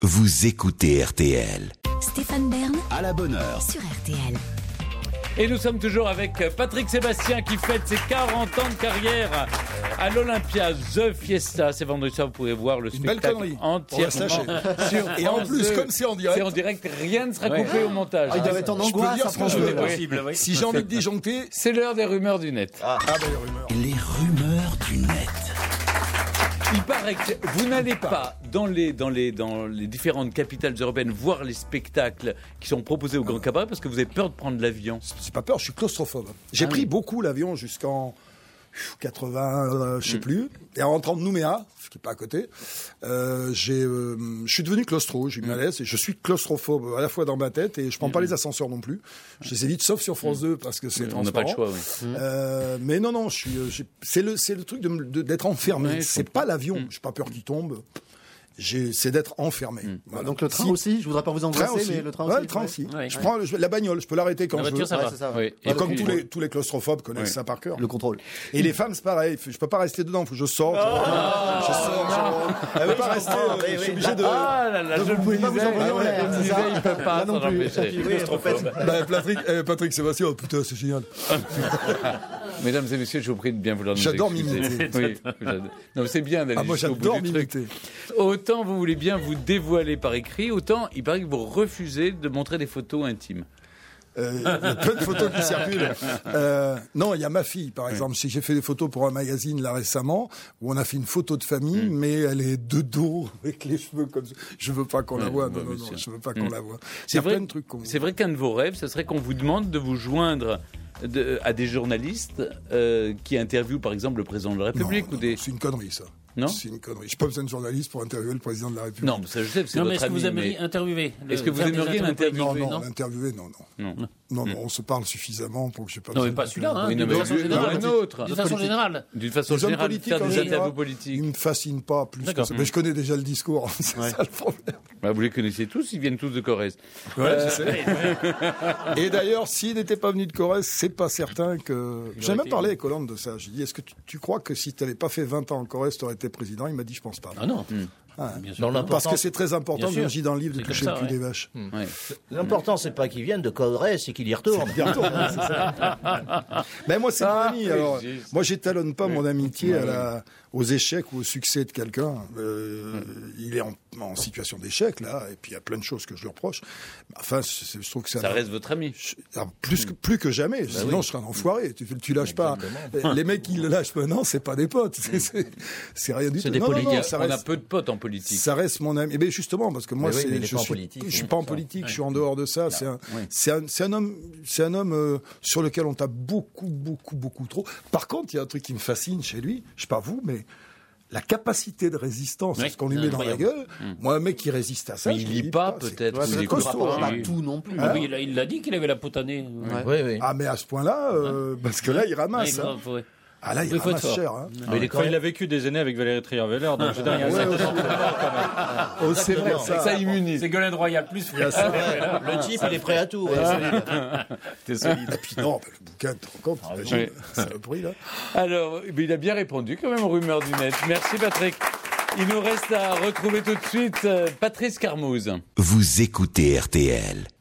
Vous écoutez RTL. Stéphane Bern À la bonne heure. sur RTL. Et nous sommes toujours avec Patrick Sébastien qui fête ses 40 ans de carrière à l'Olympia The Fiesta. C'est vendredi soir, vous pourrez voir le Une belle spectacle connerie. entièrement Sur et en plus, comme c'est en direct. C'est en direct, rien ne sera coupé au montage. Il doit être en Je peux angoisse, dire ça, ce que je veux. franchement. Si j'ai envie de disjoncter, C'est l'heure des rumeurs du net. les rumeurs. Les rumeurs du net. Il paraît que vous n'allez pas dans les différentes capitales européennes voir les spectacles qui sont proposés au Grand Cabaret parce que vous avez peur de prendre l'avion. C'est pas peur, je suis claustrophobe. J'ai pris beaucoup l'avion jusqu'en 80, je sais plus. Et en rentrant de Nouméa, ce qui est pas à côté, je suis devenu claustro, j'ai eu malaise et je suis claustrophobe à la fois dans ma tête et je prends pas les ascenseurs non plus. Je les évite sauf sur France 2 parce que c'est On n'a pas le transparent. choix, oui. Mais non, c'est le truc d'être enfermé. Ouais, je C'est pas l'avion. J'ai pas peur qu'il tombe. C'est d'être enfermé. Voilà. Donc le train Si- aussi, je voudrais pas vous Train angoisser, aussi. mais le train Ouais, aussi. le train aussi. Ouais. Je prends la bagnole, je peux l'arrêter quand La je veux. voiture, ça va. c'est ça. Oui. Et comme puis- tous les claustrophobes connaissent Ouais. ça par cœur. Le contrôle. Et les femmes, c'est pareil. Je peux pas rester dedans. Faut que je sorte. Je sors. Elle veut pas rester. Je suis obligé de. Ah là là, je vous pouvez me pas vous disais, envoyer en l'air, je me c'est disais, ça il peut pas Là non s'en plus. empêcher. Patrick Sébastien, oh putain, c'est génial. Mesdames et messieurs, je vous prie de bien vouloir nous J'adore excuser. m'imiter. Oui, non, c'est bien d'aller Moi, jusqu'au bout j'adore du truc. m'imiter. Autant vous voulez bien vous dévoiler par écrit, autant il paraît que vous refusez de montrer des photos intimes. Il y a plein de photos qui circulent. Non, il y a ma fille, par exemple. Si j'ai fait des photos pour un magazine là récemment, où on a fait une photo de famille, mais elle est de dos avec les cheveux comme ça. Je veux pas qu'on la voie. Non, bien sûr. je veux pas qu'on la voie. Il y C'est a vrai, plein de trucs qu'on. c'est vrai qu'un de vos rêves, ce serait qu'on vous demande de vous joindre à des journalistes qui interviewent par exemple le président de la République Non, ou des... c'est une connerie, ça. Non C'est une connerie. J'ai pas besoin de journaliste pour interviewer le président de la République. Non, mais ça je sais, c'est Non, mais votre est-ce que vous ami, aimeriez mais- interviewer Est-ce que vous faire des aimeriez interviews l'interviewer? Non, politiques, l'interviewer, non, on se parle suffisamment pour que j'ai pas Non, mais besoin pas celui-là, hein, Oui, non, d'une mais façon lui, générale. un autre. D'une façon générale. D'une façon Les hommes générale, politiques, faire en des général, interviews politiques. Ils me fascinent pas plus que D'accord. ça. Mais je connais déjà le discours. C'est ça le problème. Bah, vous les connaissez tous, ils viennent tous de Corrèze. Ouais, je sais. Et d'ailleurs, s'il n'était pas venu de Corrèze, c'est pas certain que. J'ai même parlé avec Hollande de ça. J'ai dit, est-ce que tu crois que si tu n'avais pas fait 20 ans en Corrèze, tu aurais été président? Il m'a dit, je pense pas. Ah non. Ah, Bien sûr. parce que c'est très important, Bien comme sûr. je dis dans le livre, de C'est toucher comme le ça, cul ouais. des vaches. Ouais. L'important, c'est pas qu'ils viennent de Corrèze, c'est qu'ils y retournent. Mais moi, c'est mon ami. Alors, juste. moi, j'étalonne pas mon amitié aux échecs ou au succès de quelqu'un. Il est en situation d'échec, là, et puis il y a plein de choses que je lui reproche. Enfin, je trouve que Ça reste votre ami. plus que jamais. Sinon, je serais un enfoiré. Tu lâches pas. Les mecs qui le lâchent maintenant, c'est pas des potes. C'est rien du tout. C'est des Non, non, politiques. non, ça On a reste, peu de potes en politique. ça reste mon ami. Et bien justement, parce que moi, Mais oui, mais il est je pas en suis, politique, je suis hein, pas en ça. politique. Je suis en dehors de ça. C'est un homme sur lequel on tape beaucoup trop. Par contre, il y a un truc qui me fascine chez lui. Je sais pas vous, mais la capacité de résistance, Oui, c'est ce qu'on lui met dans la incroyable. gueule. Moi, un mec qui résiste à ça, Mais je il le lit lis pas, c'est- peut-être, Ouais, ou il c'est écoute costaud. Pas hein. tout non plus. Oui, il l'a dit qu'il avait la potanée. Oui, oui. Ah, mais à ce point-là, parce que là, il ramasse. Ouais, hein. ouais. Ah là, il Oui, faut être ramasse fort. cher. Hein. Mais il est quand Enfin, il même. a vécu des années avec Valérie Trierweiler, donc je veux dire, il y a un certain nombre de morts, quand même. C'est vrai, ça immunise. C'est Golden Royal plus. Le type, il est prêt à tout. ouais. T'es solide. Et puis non, le bouquin, tu te rends compte, t'imagines, oui. c'est le bruit là. Alors, il a bien répondu quand même aux rumeurs du net. Merci Patrick. Il nous reste à retrouver tout de suite Patrice Carmouze. Vous écoutez RTL.